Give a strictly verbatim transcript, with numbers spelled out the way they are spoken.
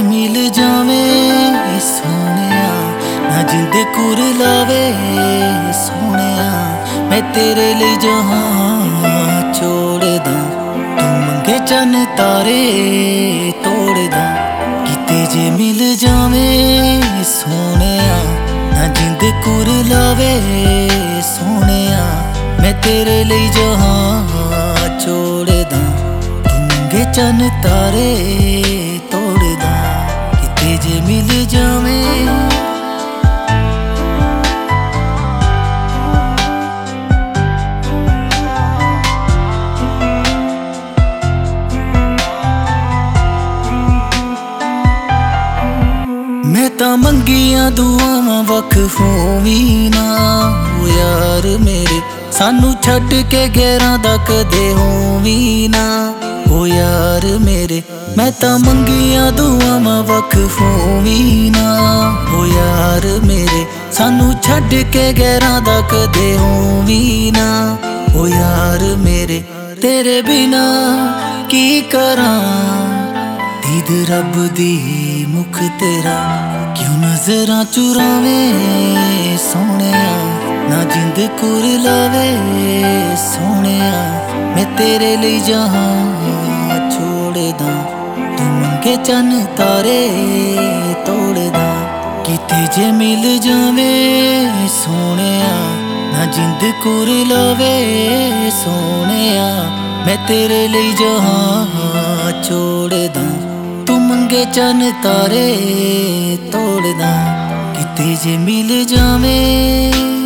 मिल जावे सोनिया, ना जिंद कुर लावे सोनिया। मैं तेरे लिए जहां छोड़ दा, तू मंगे चन तारे तोड़ दा। किते जे मिल जावे सोनिया, ना जिंद कुर लावे सोनिया। मैं तेरे लिए जहां छोड़ दा, तू मंगे चन तारे तोड़ दा। किते जे मिल जावे। मैं तां मंगियां दुआवां वख होवी ना, ओ यार मेरे सानू छड्ड के गैरां दा कदे होवी ना। ओ यार मेरे मैं तां मंगियां दुआवां वख होवी ना। ओ यार मेरे सानू छड्ड के गैरां दा कदे होवी ना। ओ यार मेरे तेरे बिना की करां, दीद रब दी मुख तेरा क्यों नजरां चुरावे सोनिया। ना जिंद कुर लावे सोनिया, मैं तेरे लिए जहां छोड़ दा, तू मंगे चन तारे तोड़ दा। किते जे मिल जावे सोनिया, ना जिंद कुर लावे सोनिया। मैं तेरे लिए जहां छोड़ दा, तू मंगे चन तारे तोड़ दा। किते जे मिल जावे।